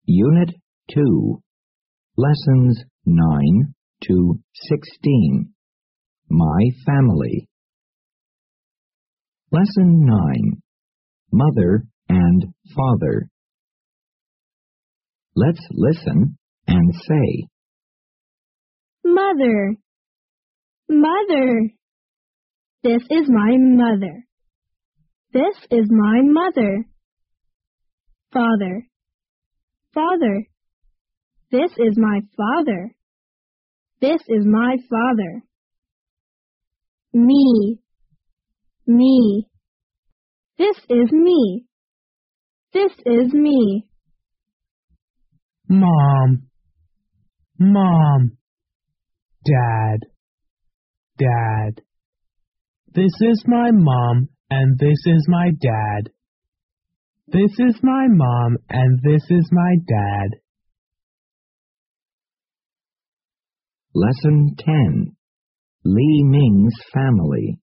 Unit 2, Lessons 9 to 16. My Family. Lesson 9, Mother and Father. Let's listen and say, Mother, Mother. This is my mother. This is my mother. Father, Father. This is my father. This is my father. Me, me. This is me. This is me. Mom, Mom. Dad, Dad. This is my mom and this is my dad. This is my mom and this is my dad. Lesson 10, Li Ming's Family.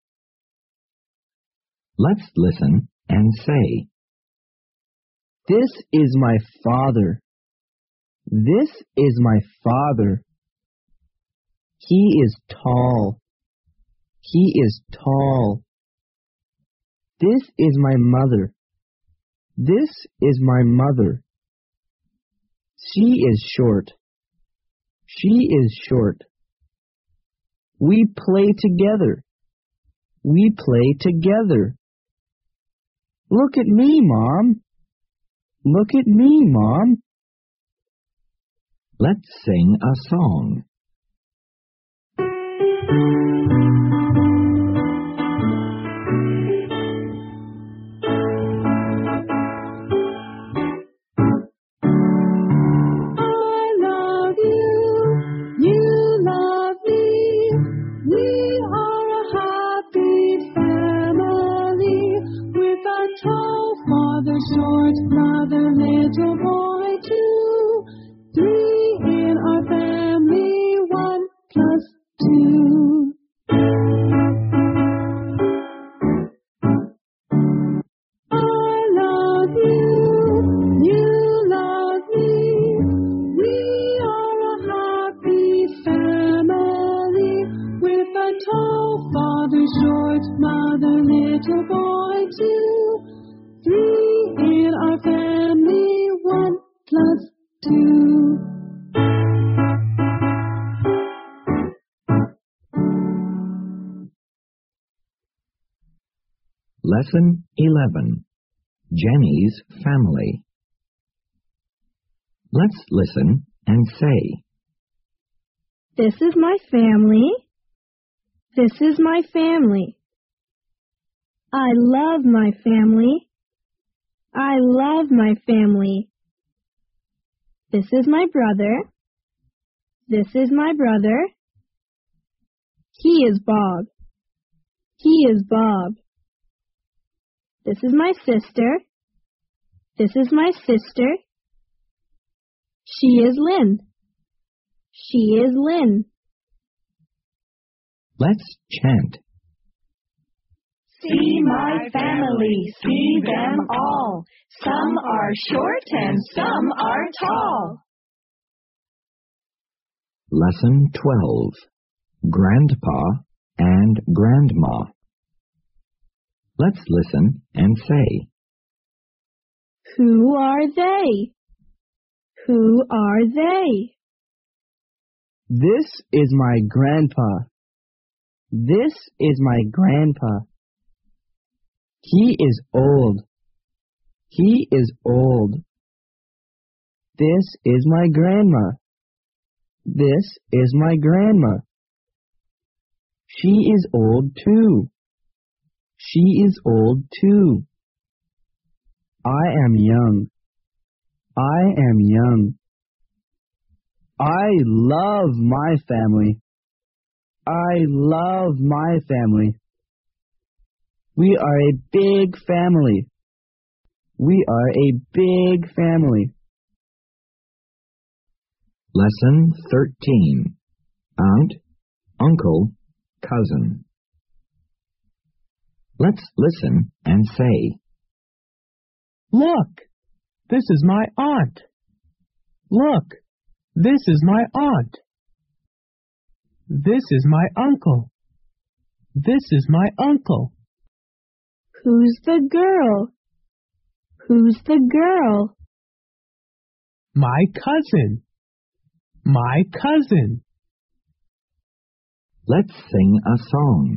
Let's listen and say, This is my father. This is my father. He is tall. He is tall. This is my mother. This is my mother. She is short. She is short. We play together. We play together. Look at me, Mom. Look at me, Mom. Let's sing a song. Short mother, little boy, 2, 3 in our family, 1 plus 2. I love you, you love me, we are a happy family, with a tall father, short mother, little boy, 2, 3 in our family, 1 plus 2. Lesson 11, Jenny's Family. Let's listen and say, This is my family. This is my family. I love my family. I love my family. This is my brother. This is my brother. He is Bob. He is Bob. This is my sister. This is my sister. She is Lynn. She is Lynn. Let's chant. See my family, see them all. Some are short and some are tall. Lesson 12, Grandpa and Grandma. Let's listen and say, Who are they? Who are they? This is my grandpa. This is my grandpa. He is old. He is old. This is my grandma. This is my grandma. She is old too. She is old too. I am young. I am young. I love my family. I love my family. We are a big family. We are a big family. Lesson 13, Aunt, Uncle, Cousin. Let's listen and say, Look, this is my aunt. Look, this is my aunt. This is my uncle. This is my uncle. Who's the girl? Who's the girl? My cousin. My cousin. Let's sing a song.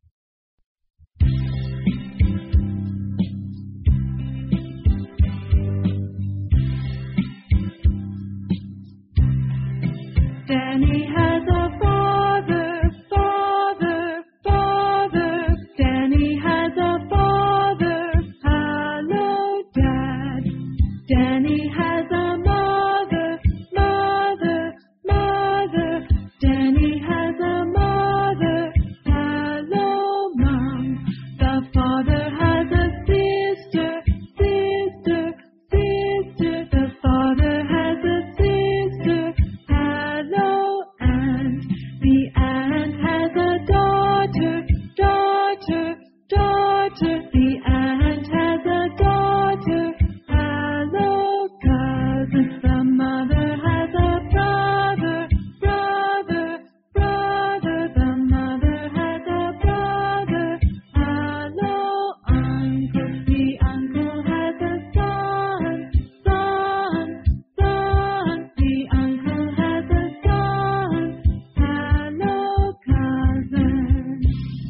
Danny has a father, father, father. Danny has a father. Hello, Dad. Danny has a mother, mother, mother. Danny has a mother. Hello, Mom. The father has a sister, sister, sister. The father has a sister. Hello, aunt. The aunt has a daughter, daughter, daughter. The aunt has a daughter. Hello, cousin. The mother has a brother, brother, brother. The mother has a brother. Hello, uncle. The uncle has a son, son, son. The uncle has a son. Hello, cousin.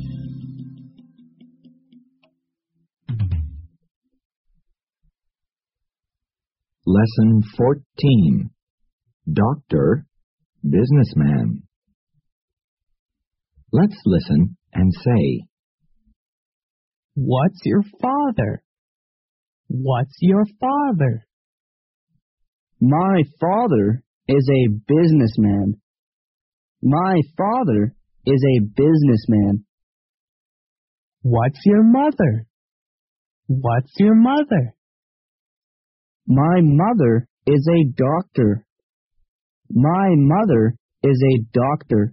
Lesson 14. Doctor, businessman. Let's listen and say, What's your father? What's your father? My father is a businessman. My father is a businessman. What's your mother? What's your mother? My mother is a doctor. My mother is a doctor.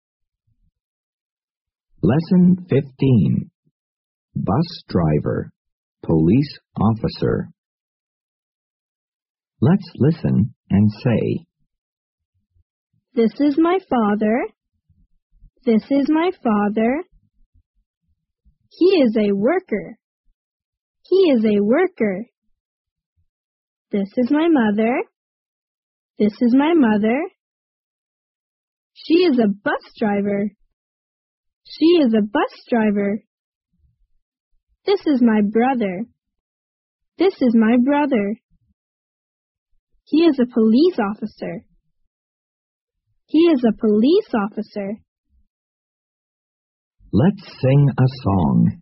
Lesson 15. Bus driver, police officer. Let's listen and say, This is my father. This is my father. He is a worker. He is a worker. This is my mother. This is my mother. She is a bus driver. She is a bus driver. This is my brother. This is my brother. He is a police officer. He is a police officer. let's sing a song.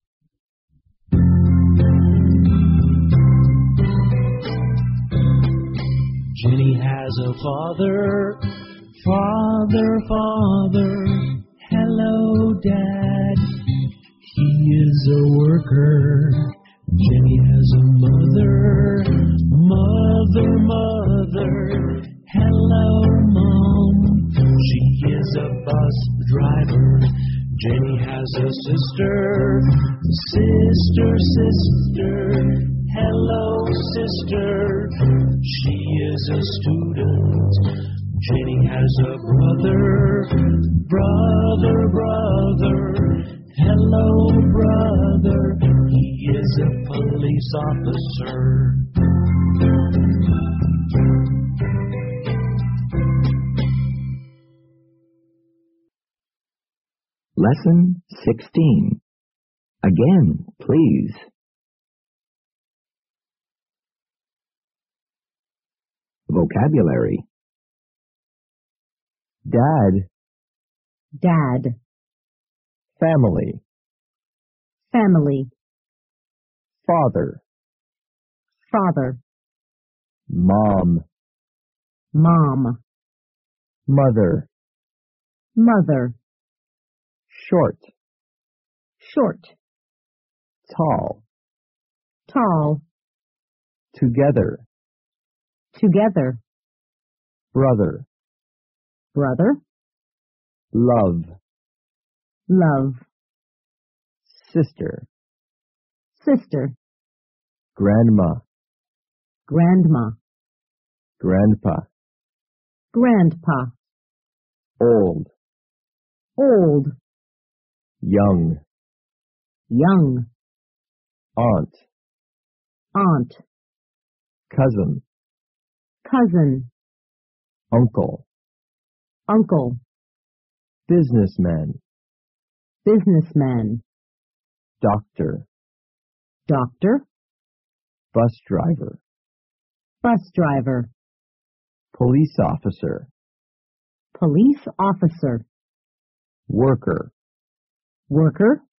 Jenny has a father, father, father. Hello, Dad. He is a worker. Jenny has a mother, mother, mother. Hello, Mom. She is a bus driver. Jenny has a sister, sister, sister. Hello, sister. She is a student. Jenny has a brother, brother, brother. Hello, brother. He is a police officer. Lesson 16. Again, please. Vocabulary. Dad, Dad, family, family, father, father, mom, mom, mother, mother, short, short, tall, tall, together, together, brother, brother, love, love, sister, sister, grandma, grandma, grandpa, grandpa, old, old, young, young, aunt, aunt, cousin, cousin, uncle, uncle, businessman, businessman, doctor, doctor, bus driver, bus driver, police officer, police officer, worker, worker,